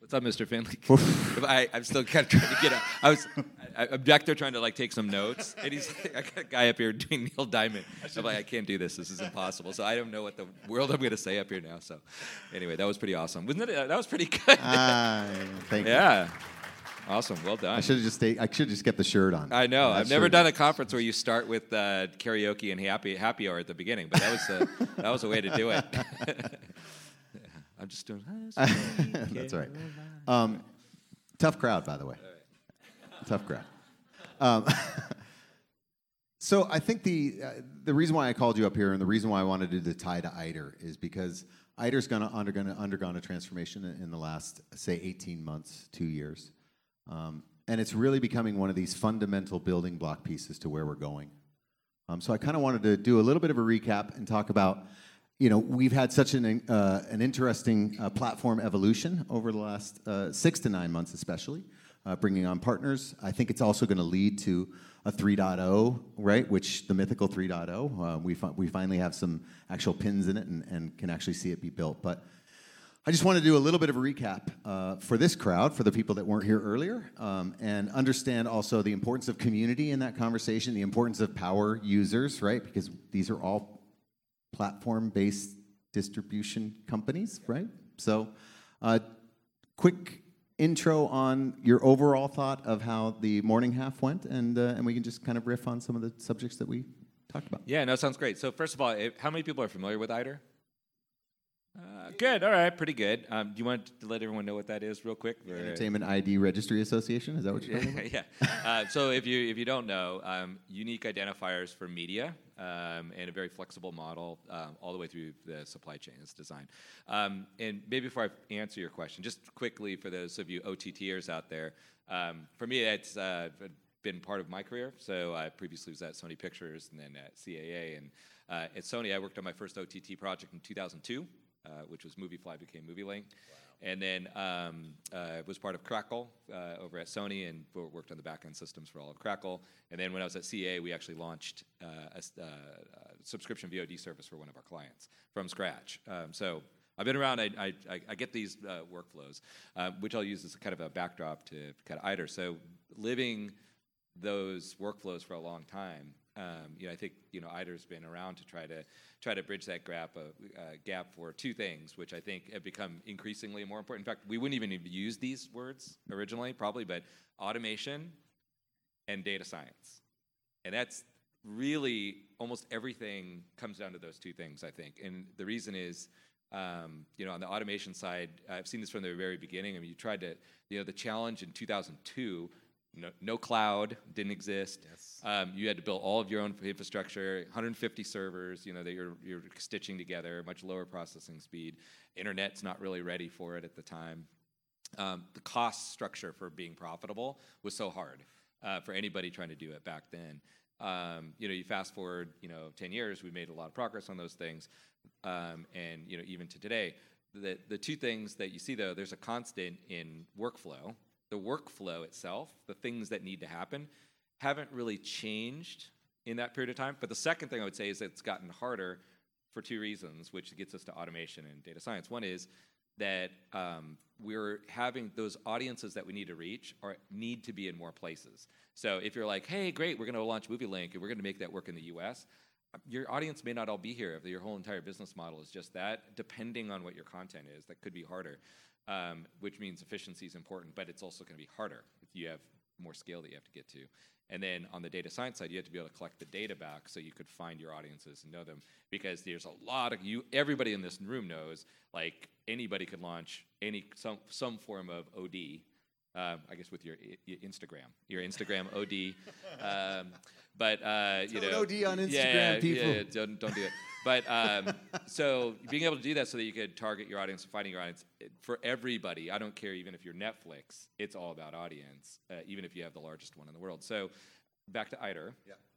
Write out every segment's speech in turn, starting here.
What's up, Mr. Finley? I'm still kind of trying to get out. I'm back there trying to like take some notes, and I got a guy up here doing Neil Diamond. I'm like, I can't do this. This is impossible. So I don't know what the world I'm going to say up here now. So anyway, that was pretty awesome. Wasn't it? That was pretty good. Thank you. Yeah. Awesome. Well done. I should have just kept the shirt on. I know. I've never done a conference where you start with karaoke and happy hour at the beginning, but that was a way to do it. I'm just doing. That's right. Tough crowd, by the way. Tough crowd. So I think the reason why I called you up here and the reason why I wanted to do the tie to ITER is because ITER's undergone a transformation in the last, say, 18 months, 2 years. And it's really becoming one of these fundamental building block pieces to where we're going. So I kind of wanted to do a little bit of a recap and talk about, we've had such an interesting platform evolution over the last 6 to 9 months, especially, bringing on partners. I think it's also going to lead to a 3.0, right, which the mythical 3.0. We finally have some actual pins in it and can actually see it be built. But I just want to do a little bit of a recap for this crowd, for the people that weren't here earlier, and understand also the importance of community in that conversation, the importance of power users, right, because these are all platform-based distribution companies, right? So quick intro on your overall thought of how the morning half went, and we can just kind of riff on some of the subjects that we talked about. Yeah, no, sounds great. So first of all, how many people are familiar with ITER? Good, all right, pretty good. Do you want to let everyone know what that is real quick? Entertainment ID Registry Association, is that what you're talking about? Yeah. So if you don't know, unique identifiers for media and a very flexible model all the way through the supply chain is designed. And maybe before I answer your question, just quickly for those of you OTTers out there, for me it's been part of my career. So I previously was at Sony Pictures and then at CAA. And at Sony, I worked on my first OTT project in 2002. Which was Moviefly became MovieLink. Wow. And then was part of Crackle over at Sony and worked on the back-end systems for all of Crackle. And then when I was at CA, we actually launched a subscription VOD service for one of our clients from scratch. So I've been around. I get these workflows, which I'll use as kind of a backdrop to kind of ITER. So living those workflows for a long time, I think ITER's been around to try to bridge that gap for two things, which I think have become increasingly more important. In fact, we wouldn't even use these words originally, probably, but automation and data science, and that's really almost everything comes down to those two things, I think. And the reason is, on the automation side, I've seen this from the very beginning. I mean, you tried to, the challenge in 2002. No cloud didn't exist. Yes. You had to build all of your own infrastructure, 150 servers, that you're stitching together, much lower processing speed. Internet's not really ready for it at the time. The cost structure for being profitable was so hard for anybody trying to do it back then. You fast forward, 10 years, we made a lot of progress on those things, and even to today, the two things that you see though, there's a constant in workflow. The workflow itself, the things that need to happen, haven't really changed in that period of time. But the second thing I would say is that it's gotten harder for two reasons, which gets us to automation and data science. One is that we're having those audiences that we need to reach need to be in more places. So if you're like, hey, great, we're going to launch MovieLink and we're going to make that work in the US, your audience may not all be here if your whole entire business model is just that. Depending on what your content is, that could be harder. Which means efficiency is important, but it's also going to be harder if you have more scale that you have to get to. And then on the data science side, you have to be able to collect the data back so you could find your audiences and know them, because there's a lot of everybody in this room knows, like anybody could launch some form of OD, I guess with your Instagram OD. But don't OD on Instagram, people. Yeah, don't do it. But so being able to do that so that you could target your audience, finding your audience for everybody. I don't care even if you're Netflix. It's all about audience, even if you have the largest one in the world. So back to ITER.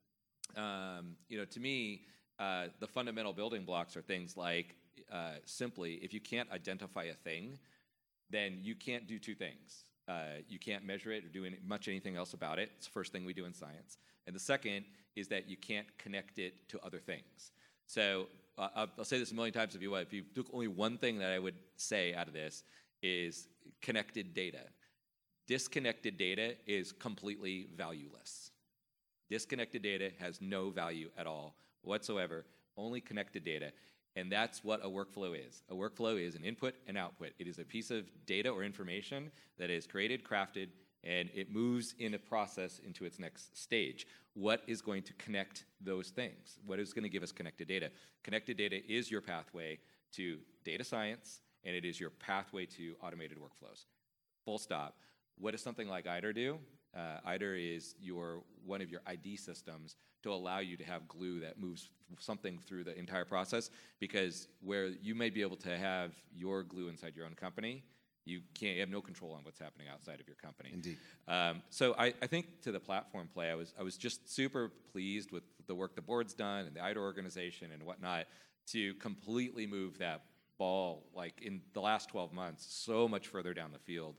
Yeah. To me, the fundamental building blocks are things like simply, if you can't identify a thing, then you can't do two things. You can't measure it or do much anything else about it. It's the first thing we do in science. And the second is that you can't connect it to other things. So I'll say this a million times if you took only one thing that I would say out of this is connected data. Disconnected data is completely valueless. Disconnected data has no value at all whatsoever, only connected data. And that's what a workflow is. A workflow is an input and output. It is a piece of data or information that is created, crafted, and it moves in a process into its next stage. What is going to connect those things? What is going to give us connected data? Connected data is your pathway to data science, and it is your pathway to automated workflows. Full stop. What does something like IDER do? IDER is one of your ID systems to allow you to have glue that moves something through the entire process, because where you may be able to have your glue inside your own company, you have no control on what's happening outside of your company. Indeed. So I think to the platform play, I was just super pleased with the work the board's done and the IDER organization and whatnot to completely move that ball, like in the last 12 months, so much further down the field.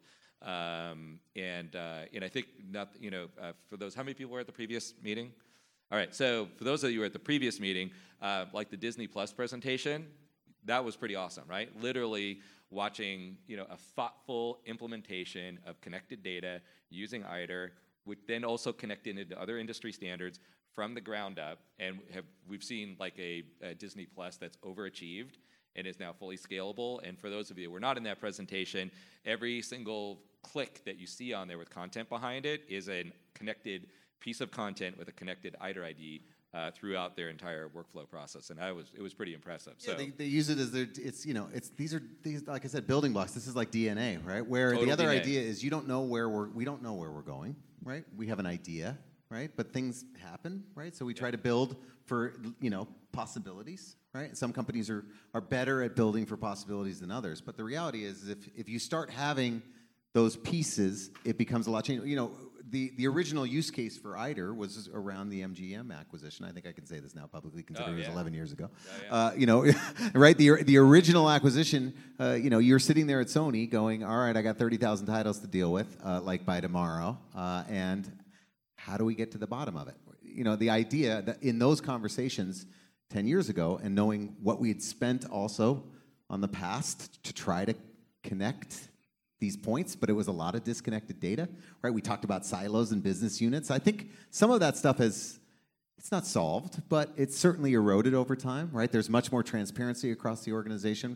And I think for those, how many people were at the previous meeting? All right, so for those of you who were at the previous meeting, like the Disney Plus presentation, that was pretty awesome, right? Literally watching a thoughtful implementation of connected data using IDER, which then also connected into other industry standards from the ground up, and we've seen like a Disney Plus that's overachieved and is now fully scalable. And for those of you who were not in that presentation, every single click that you see on there with content behind it is a connected piece of content with a connected IDER ID throughout their entire workflow process, and it was pretty impressive. Yeah, so they use it as these are like I said, building blocks. This is like DNA, right? Where Total the other DNA. idea is we don't know where we're going, right? We have an idea, right? But things happen, right? So we try to build for possibilities, right? Some companies are better at building for possibilities than others, but the reality is if you start having those pieces, it becomes a lot change. The original use case for IDER was around the MGM acquisition. I think I can say this now publicly, considering it was 11 years ago. Right? The original acquisition. You're sitting there at Sony, going, "All right, I got 30,000 titles to deal with, like by tomorrow, and how do we get to the bottom of it?" The idea that in those conversations 10 years ago, and knowing what we had spent also on the past to try to connect these points, but it was a lot of disconnected data, right? We talked about silos and business units. I think some of that stuff it's not solved, but it's certainly eroded over time, right? There's much more transparency across the organization.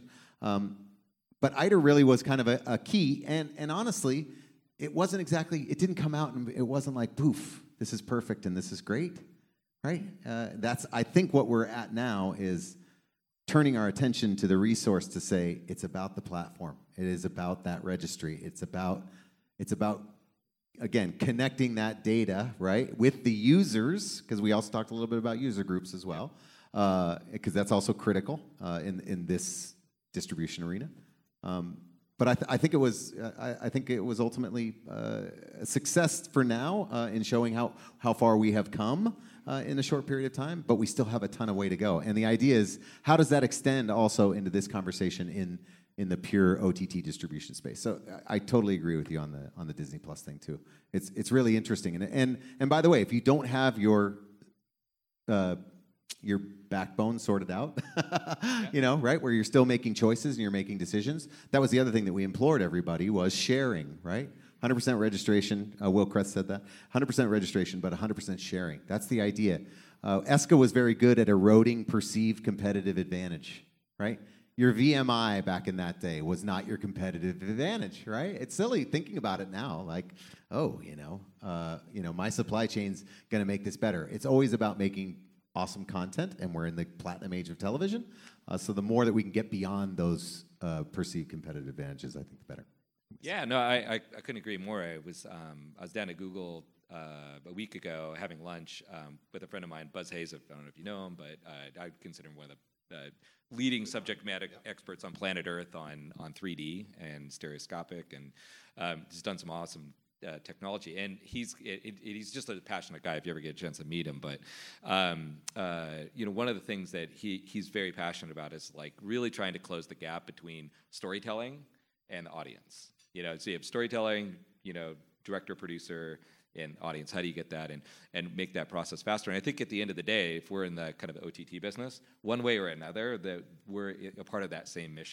But IDER really was kind of a key, and honestly, it didn't come out and it wasn't like, poof, this is perfect and this is great, right? I think what we're at now is turning our attention to the resource to say it's about the platform. It is about that registry. It's about again, connecting that data, right, with the users, because we also talked a little bit about user groups as well, because that's also critical in this distribution arena. But I think it was ultimately a success for now in showing how far we have come in a short period of time, but we still have a ton of way to go. And the idea is, how does that extend also into this conversation in the pure OTT distribution space? So I totally agree with you on the Disney Plus thing too. It's really interesting. And by the way, if you don't have your backbone sorted out, right, where you're still making choices and you're making decisions. That was the other thing that we implored everybody was sharing, right? 100% registration. Will Kress said that. 100% registration, but 100% sharing. That's the idea. ESCA was very good at eroding perceived competitive advantage, right? Your VMI back in that day was not your competitive advantage, right? It's silly thinking about it now, like, my supply chain's going to make this better. It's always about making awesome content, and we're in the platinum age of television. So the more that we can get beyond those perceived competitive advantages, I think the better. Yeah, no, I couldn't agree more. I was down at Google a week ago having lunch with a friend of mine, Buzz Hayes. I don't know if you know him, but I consider him one of the leading subject matter experts on planet Earth on 3D and stereoscopic, and he's done some awesome technology, and he's just a passionate guy if you ever get a chance to meet him. But one of the things that he's very passionate about is like really trying to close the gap between storytelling and the audience. So you have storytelling, director, producer, and audience. How do you get that and make that process faster? And I think at the end of the day, if we're in the kind of OTT business, one way or another, that we're a part of that same mission,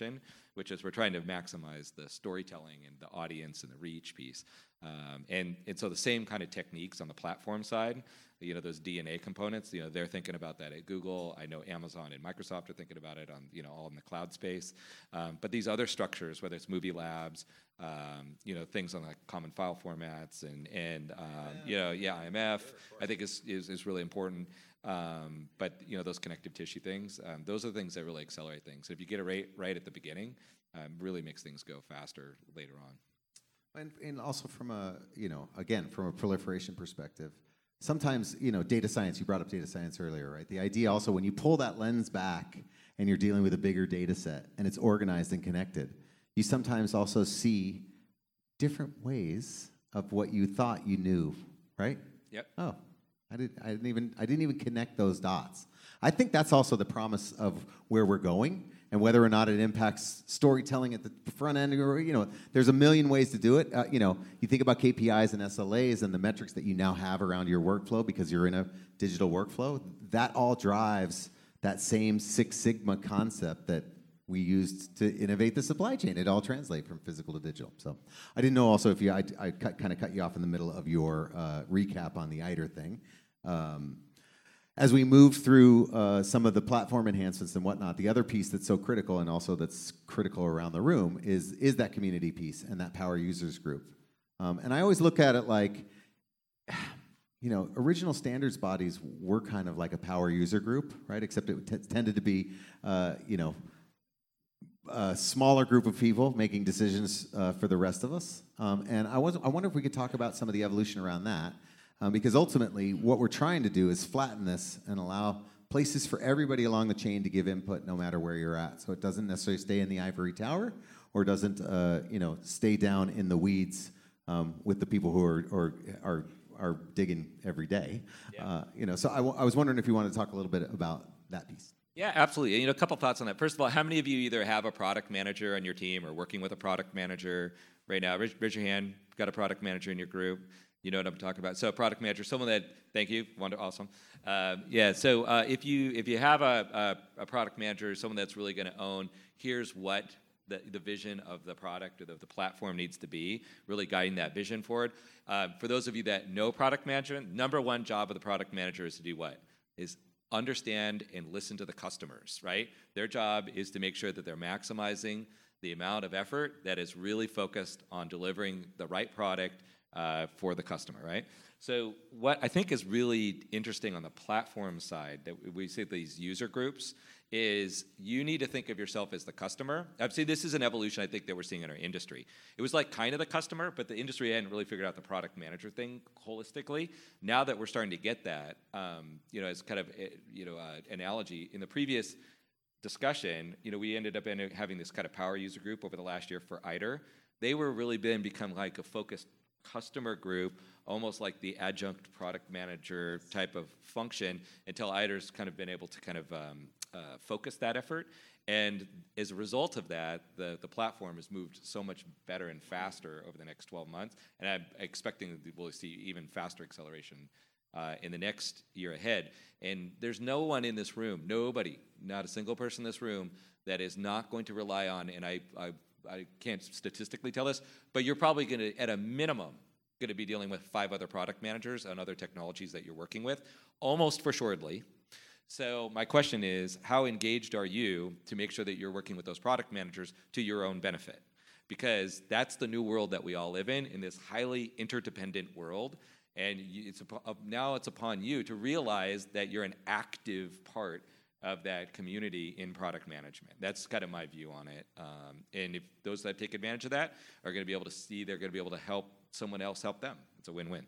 which is we're trying to maximize the storytelling and the audience and the reach piece. And so the same kind of techniques on the platform side, those DNA components, they're thinking about that at Google. I know Amazon and Microsoft are thinking about it on, all in the cloud space. But these other structures, whether it's Movie Labs, things on like common file formats and IMF, I think is really important. But those connective tissue things, those are the things that really accelerate things. So if you get it right at the beginning, really makes things go faster later on. And also from from a proliferation perspective, sometimes, data science, you brought up data science earlier, right? The idea also, when you pull that lens back and you're dealing with a bigger data set and it's organized and connected, you sometimes also see different ways of what you thought you knew, right? Yep. Oh, I didn't even connect those dots. I think that's also the promise of where we're going, and whether or not it impacts storytelling at the front end, or there's a million ways to do it. You think about KPIs and SLAs and the metrics that you now have around your workflow because you're in a digital workflow. That all drives that same Six Sigma concept that we used to innovate the supply chain. It all translates from physical to digital. So I didn't know also if I kind of cut you off in the middle of your recap on the ITER thing. As we move through some of the platform enhancements and whatnot, the other piece that's so critical and also that's critical around the room is that community piece and that power users group. And I always look at it like, original standards bodies were kind of like a power user group, right? Except it tended to be, a smaller group of people making decisions for the rest of us. And I wonder if we could talk about some of the evolution around that. Because ultimately, what we're trying to do is flatten this and allow places for everybody along the chain to give input no matter where you're at. So it doesn't necessarily stay in the ivory tower or doesn't stay down in the weeds with the people who are digging every day. Yeah. So I was wondering if you wanted to talk a little bit about that piece. Yeah, absolutely. A couple thoughts on that. First of all, how many of you either have a product manager on your team or working with a product manager right now? Raise your hand. Got a product manager in your group. You know what I'm talking about. So a product manager, someone that, thank you, awesome. So if you have a product manager, someone that's really going to own, here's what the vision of the product or the platform needs to be, really guiding that vision forward. For those of you that know product management, number one job of the product manager is to do what? Is understand and listen to the customers, right? Their job is to make sure that they're maximizing the amount of effort that is really focused on delivering the right product for the customer, right? So what I think is really interesting on the platform side that we see these user groups is you need to think of yourself as the customer. I'd say this is an evolution I think that we're seeing in our industry. It was like kind of the customer, but the industry hadn't really figured out the product manager thing holistically. Now that we're starting to get that, as kind of analogy in the previous discussion, we ended up having this kind of power user group over the last year for ITER. They were really become like a focused customer group, almost like the adjunct product manager type of function, until ITER's kind of been able to kind of focus that effort. And as a result of that, the platform has moved so much better and faster over the next 12 months. And I'm expecting that we'll see even faster acceleration in the next year ahead. And there's no one in this room, nobody, not a single person in this room, that is not going to rely on, and I can't statistically tell this, but you're probably going to, at a minimum, going to be dealing with 5 other product managers and other technologies that you're working with, almost for assuredly. So my question is, how engaged are you to make sure that you're working with those product managers to your own benefit? Because that's the new world that we all live in this highly interdependent world. And now it's upon you to realize that you're an active part of that community in product management. That's kind of my view on it. And if those that take advantage of that are going to be able to see, they're going to be able to help someone else help them. It's a win-win.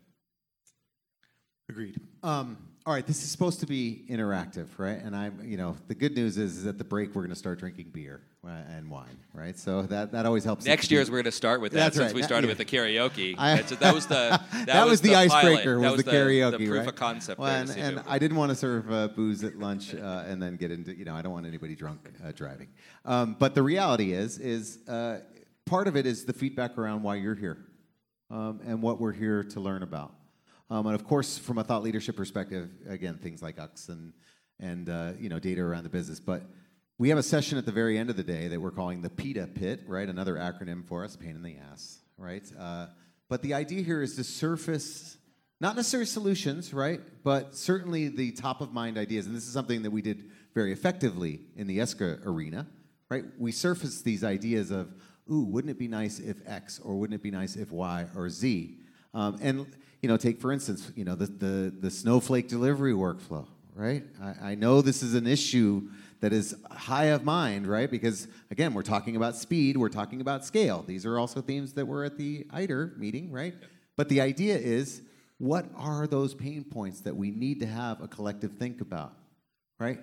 Agreed. All right, this is supposed to be interactive, right? And the good news is at the break we're going to start drinking beer and wine, right? So that always helps. Next year we're going to start with that. That's since right. we started with the karaoke. That was the the icebreaker. That was the karaoke, the proof right? of concept. Well, and I didn't want to serve booze at lunch and then get into. I don't want anybody drunk driving. But the reality is part of it is the feedback around why you're here and what we're here to learn about. And of course, from a thought leadership perspective, again, things like UX and data around the business. But we have a session at the very end of the day that we're calling the PETA Pit, right? Another acronym for us, pain in the ass, right? But the idea here is to surface, not necessarily solutions, right? But certainly the top of mind ideas. And this is something that we did very effectively in the ESCA arena, right? We surfaced these ideas of, ooh, wouldn't it be nice if X, or wouldn't it be nice if Y or Z? And, take, for instance, the snowflake delivery workflow, right? I know this is an issue that is high of mind, right? Because, again, we're talking about speed, we're talking about scale. These are also themes that were at the ITER meeting, right? Yep. But the idea is, what are those pain points that we need to have a collective think about, right?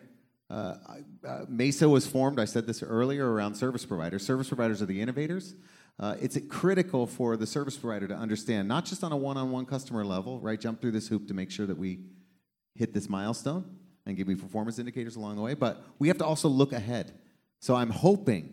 Mesa was formed, I said this earlier, around service providers. Service providers are the innovators. It's critical for the service provider to understand, not just on a one-on-one customer level, right? Jump through this hoop to make sure that we hit this milestone and give me performance indicators along the way, but we have to also look ahead. So I'm hoping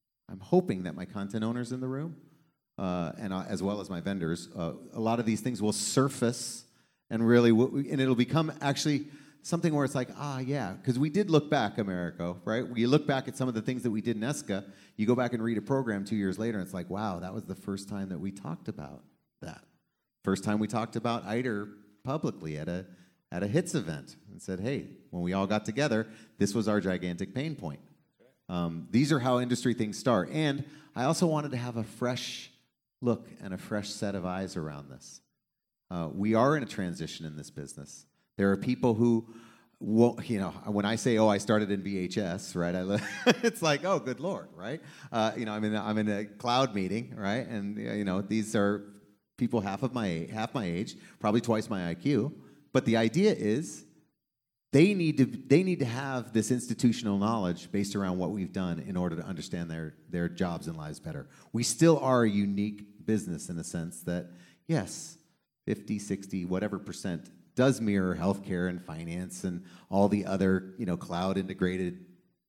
that my content owners in the room, and as well as my vendors, a lot of these things will surface and really, and it'll become actually something where it's like, yeah, because we did look back, Americo, right? We look back at some of the things that we did in ESCA, you go back and read a program 2 years later, and it's like, wow, that was the first time that we talked about that. First time we talked about ITER publicly at a HITS event and said, hey, when we all got together, this was our gigantic pain point. These are how industry things start. And I also wanted to have a fresh look and a fresh set of eyes around this. We are in a transition in this business. There are people who, when I say, I started in VHS, right? It's like, oh, good Lord, right? I'm in a cloud meeting, right? And these are people half my age, probably twice my IQ. But the idea is, they need to have this institutional knowledge based around what we've done in order to understand their jobs and lives better. We still are a unique business in the sense that, yes, 50, 60, whatever percent does mirror healthcare and finance and all the other, cloud integrated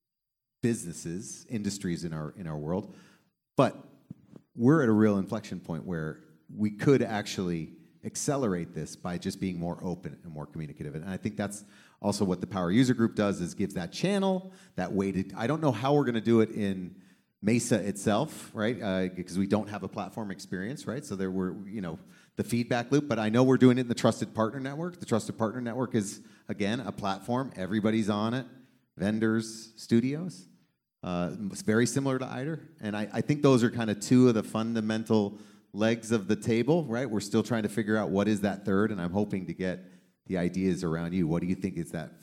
businesses, industries in our world. But we're at a real inflection point where we could actually accelerate this by just being more open and more communicative. And I think that's also what the Power User Group does, is gives that channel, that way to, I don't know how we're going to do it in Mesa itself, right? Because we don't have a platform experience, right? So there were, the feedback loop, but I know we're doing it in the Trusted Partner Network. The Trusted Partner Network is, again, a platform. Everybody's on it. Vendors, studios. It's very similar to ITER. And I think those are kind of two of the fundamental legs of the table, right? We're still trying to figure out what is that third, and I'm hoping to get the ideas around you. What do you think is that,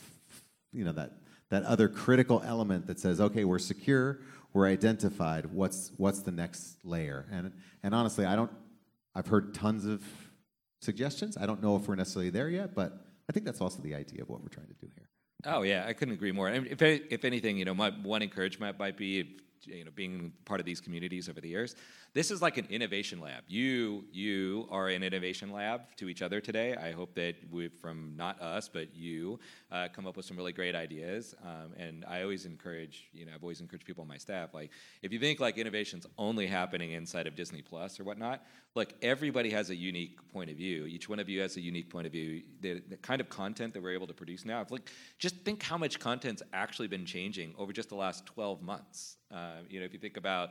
that other critical element that says, okay, we're secure, we're identified, what's the next layer? And honestly, I've heard tons of suggestions. I don't know if we're necessarily there yet, but I think that's also the idea of what we're trying to do here. Oh yeah, I couldn't agree more. I mean, if anything, my one encouragement might be, being part of these communities over the years, this is like an innovation lab. You are an innovation lab to each other today. I hope that from not us, but you, come up with some really great ideas. And I always encourage, I've always encouraged people on my staff, like, if you think like innovation's only happening inside of Disney Plus or whatnot, look, everybody has a unique point of view. Each one of you has a unique point of view. The kind of content that we're able to produce now, just think how much content's actually been changing over just the last 12 months. If you think about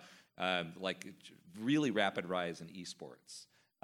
really rapid rise in esports,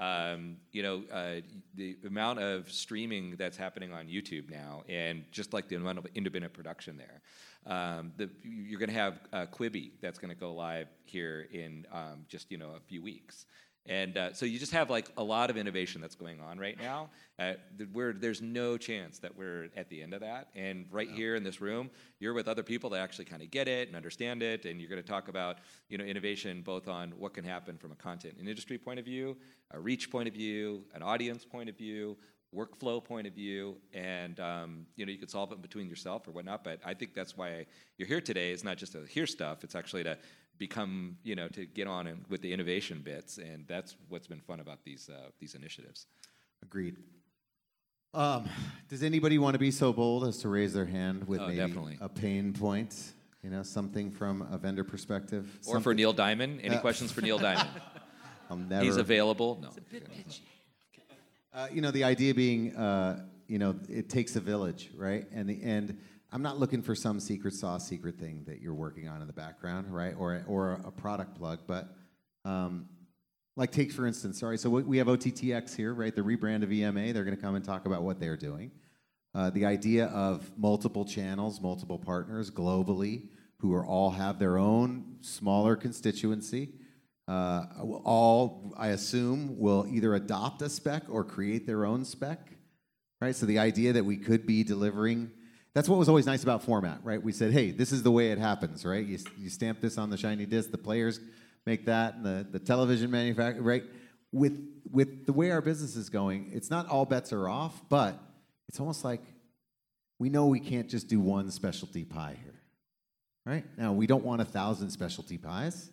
the amount of streaming that's happening on YouTube now, and just like the amount of independent production there. You're going to have Quibi that's going to go live here in just a few weeks. And so you just have like a lot of innovation that's going on right now. There's no chance that we're at the end of that. And here in this room, you're with other people that actually kind of get it and understand it. And you're going to talk about innovation both on what can happen from a content and industry point of view, a reach point of view, an audience point of view, workflow point of view, and you could solve it between yourself or whatnot. But I think that's why you're here today. It's not just to hear stuff; it's actually to become, to get on with the innovation bits, and that's what's been fun about these initiatives. Agreed. Does anybody want to be so bold as to raise their hand with maybe definitely a pain point? Something from a vendor perspective, or for Neil Diamond. Any questions for Neil Diamond? He's available. No. It's a bit pitchy. The idea being, it takes a village, right? And I'm not looking for some secret sauce, secret thing that you're working on in the background, right? Or a product plug, but like take for instance, so we have OTTX here, right? The rebrand of EMA. They're going to come and talk about what they're doing. The idea of multiple channels, multiple partners globally, who all have their own smaller constituency. All, I assume, will either adopt a spec or create their own spec, right? So the idea that we could be delivering, that's what was always nice about format, right? We said, hey, this is the way it happens, right? You stamp this on the shiny disc, the players make that, and the television manufacturer, right? With the way our business is going, it's not all bets are off, but it's almost like we know we can't just do one specialty pie here, right? Now, we don't want 1,000 specialty pies.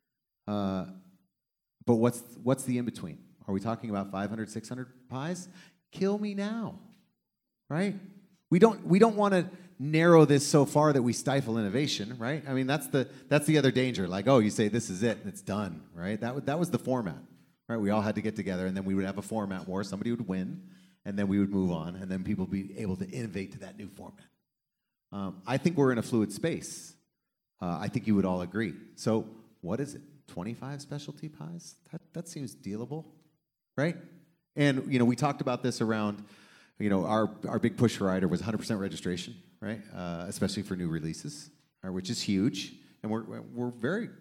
But what's the in-between? Are we talking about 500, 600 pies? Kill me now, right? We don't want to narrow this so far that we stifle innovation, right? I mean, that's the other danger. Like, oh, you say this is it and it's done, right? That was the format, right? We all had to get together and then we would have a format war. Somebody would win, and then we would move on, and then people would be able to innovate to that new format. I think we're in a fluid space. I think you would all agree. So what is it? 25 specialty pies? That seems dealable, right? And we talked about this around, our big push rider was 100% registration, right? Especially for new releases, which is huge, and we're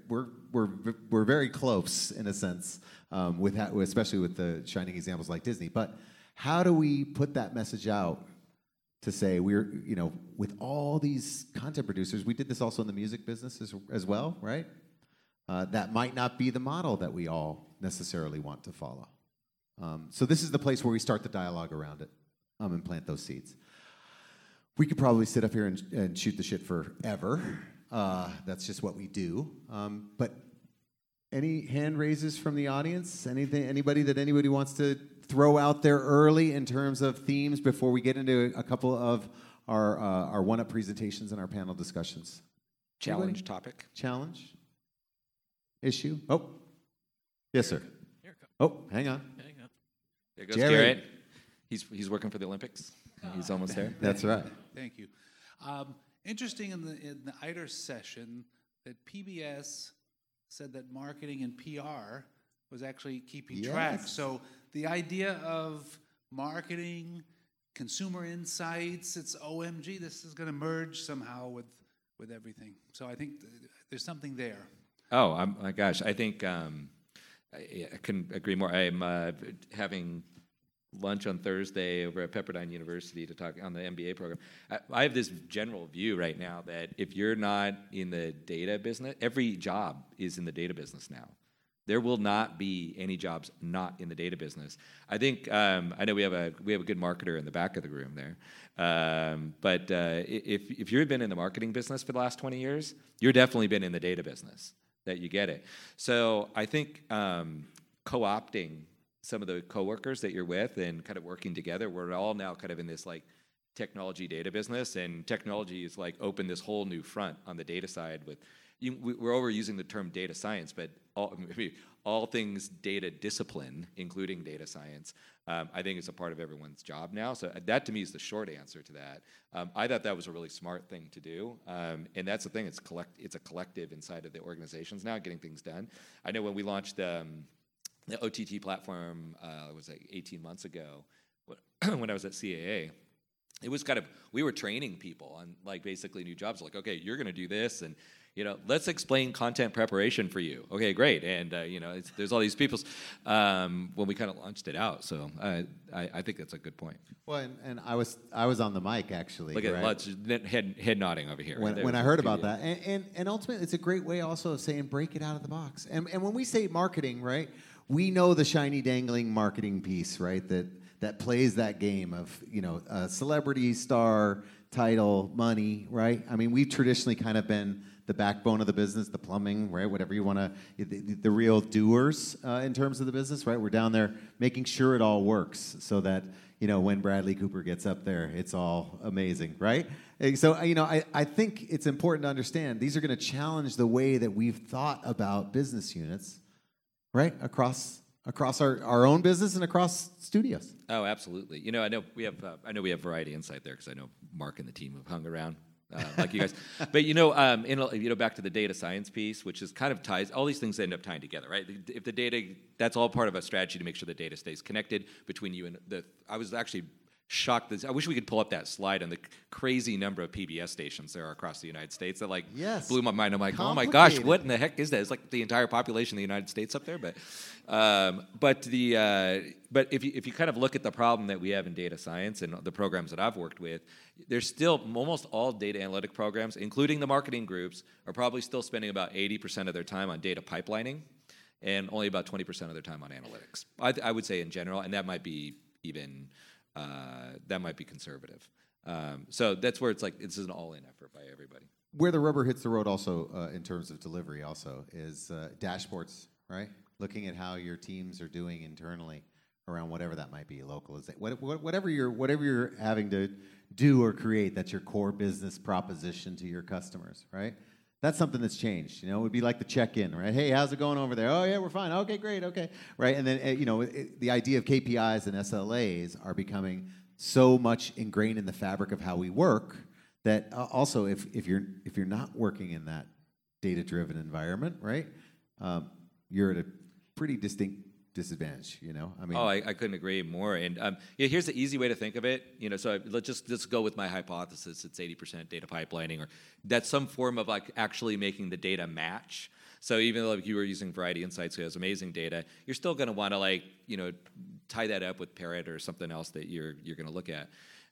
very close in a sense, especially with the shining examples like Disney. But how do we put that message out to say we're with all these content producers? We did this also in the music business as well, right? That might not be the model that we all necessarily want to follow. So this is the place where we start the dialogue around it and plant those seeds. We could probably sit up here and shoot the shit forever. That's just what we do. But any hand raises from the audience? Anybody wants to throw out there early in terms of themes before we get into a couple of our one-up presentations and our panel discussions? Challenge topic. Challenge? Issue? Oh, yes, sir. Here it comes. Oh, hang on. There goes Jared. Garrett. He's working for the Olympics. He's almost there. That's right. Thank you. Interesting in the ITER session that PBS said that marketing and PR was actually keeping track. So the idea of marketing, consumer insights, it's OMG, this is going to merge somehow with everything. So I think there's something there. Oh, my gosh. I think I couldn't agree more. I'm having lunch on Thursday over at Pepperdine University to talk on the MBA program. I have this general view right now that if you're not in the data business, every job is in the data business now. There will not be any jobs not in the data business. I think I know we have a good marketer in the back of the room there, but if you've been in the marketing business for the last 20 years, you're definitely been in the data business. That you get it. So I think co-opting some of the coworkers that you're with and kind of working together, we're all now kind of in this like technology data business, and technology is like opened this whole new front on the data side with. We're overusing the term data science, but all things data discipline, including data science, I think is a part of everyone's job now. So that to me is the short answer to that. I thought that was a really smart thing to do, and that's the thing. It's a collective inside of the organizations now, getting things done. I know when we launched the OTT platform, it was like 18 months ago, when I was at CAA. It was kind of, we were training people on like basically new jobs. Like, okay, you're going to do this, and let's explain content preparation for you. Okay, great. And there's all these people when we kind of launched it out. So I think that's a good point. Well, and I was on the mic actually. Look at lots head nodding over here. When I heard about that, and ultimately it's a great way also of saying break it out of the box. And when we say marketing, right, we know the shiny dangling marketing piece, right, that plays that game of a celebrity, star, title, money, right? I mean, we've traditionally kind of been the backbone of the business, the plumbing, right? Whatever you want to, the real doers in terms of the business, right? We're down there making sure it all works so that when Bradley Cooper gets up there, it's all amazing, right? And so I think it's important to understand these are going to challenge the way that we've thought about business units, right? Across our own business and across studios. Oh, absolutely. I know we have Variety Insight there because I know Mark and the team have hung around like you guys. But back to the data science piece, which is kind of ties. All these things end up tying together, right? If the data, that's all part of a strategy to make sure the data stays connected between you and the. I was actually shocked. I wish we could pull up that slide on the crazy number of PBS stations there are across the United States. That blew my mind. I'm like, oh my gosh, what in the heck is that? It's like the entire population of the United States up there. But if you kind of look at the problem that we have in data science and the programs that I've worked with, there's still almost all data analytic programs, including the marketing groups, are probably still spending about 80% of their time on data pipelining, and only about 20% of their time on analytics. I would say in general, and that might be even. That might be conservative. So that's where it's like it's an all-in effort by everybody. Where the rubber hits the road also in terms of delivery also is dashboards, right? Looking at how your teams are doing internally around whatever that might be, localization, whatever you're having to do or create, that's your core business proposition to your customers, right? That's something that's changed. It would be like the check-in, right? Hey, how's it going over there? Oh, yeah, we're fine. Okay, great, okay. Right, and then, the idea of KPIs and SLAs are becoming so much ingrained in the fabric of how we work that also if you're not working in that data-driven environment, right, you're at a pretty distinct disadvantage, I mean. I couldn't agree more. And here's the easy way to think of it. So let's go with my hypothesis. It's 80% data pipelining, or that's some form of like actually making the data match. So even though you were using Variety Insights, who has amazing data, you're still going to want to tie that up with Parrot or something else that you're going to look at.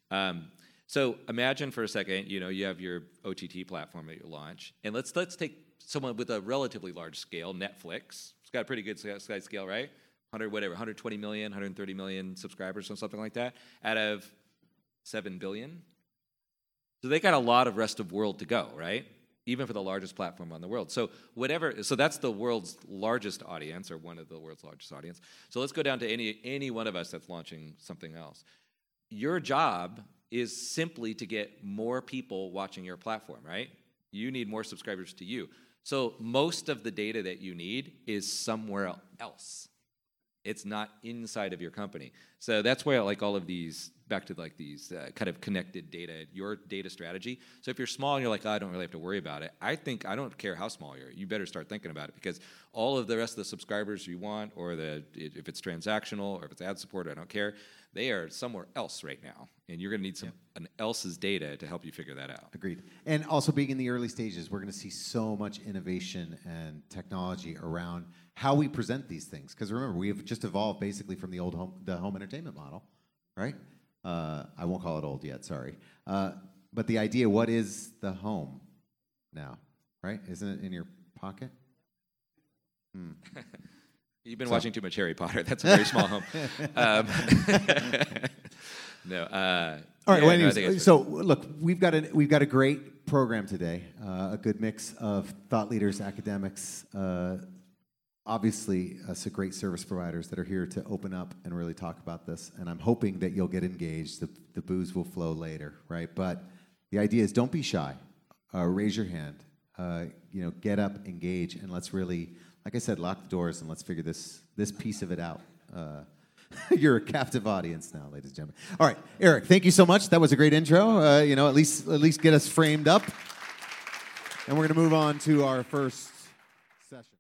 So imagine for a second, you have your OTT platform that you launch, and let's take someone with a relatively large scale, Netflix. It's got a pretty good size scale, right? 120 million, 130 million subscribers or something like that, out of 7 billion. So they got a lot of rest of world to go, right? Even for the largest platform on the world. So that's the world's largest audience, or one of the world's largest audience. So let's go down to any one of us that's launching something else. Your job is simply to get more people watching your platform, right? You need more subscribers to you. So most of the data that you need is somewhere else. It's not inside of your company. So that's where all of these, back to these kind of connected data, your data strategy. So if you're small and you're like, I don't really have to worry about it, I don't care how small you better start thinking about it, because all of the rest of the subscribers you want, or if it's transactional or if it's ad support, I don't care, they are somewhere else right now. And you're going to need someone else's data to help you figure that out. Agreed. And also being in the early stages, we're going to see so much innovation and technology around how we present these things. Because remember, we have just evolved basically from the old home entertainment model, right? I won't call it old yet, sorry. But the idea, what is the home now, right? Isn't it in your pocket? You've been watching too much Harry Potter. That's a very small home. No. All right. Anyways, so look, we've got a great program today. A good mix of thought leaders, academics, obviously some great service providers that are here to open up and really talk about this. And I'm hoping that you'll get engaged. The booze will flow later, right? But the idea is, don't be shy. Raise your hand. Get up, engage, and let's really, like I said, lock the doors and let's figure this piece of it out. You're a captive audience now, ladies and gentlemen. All right, Eric, thank you so much. That was a great intro. At least get us framed up. And we're going to move on to our first session.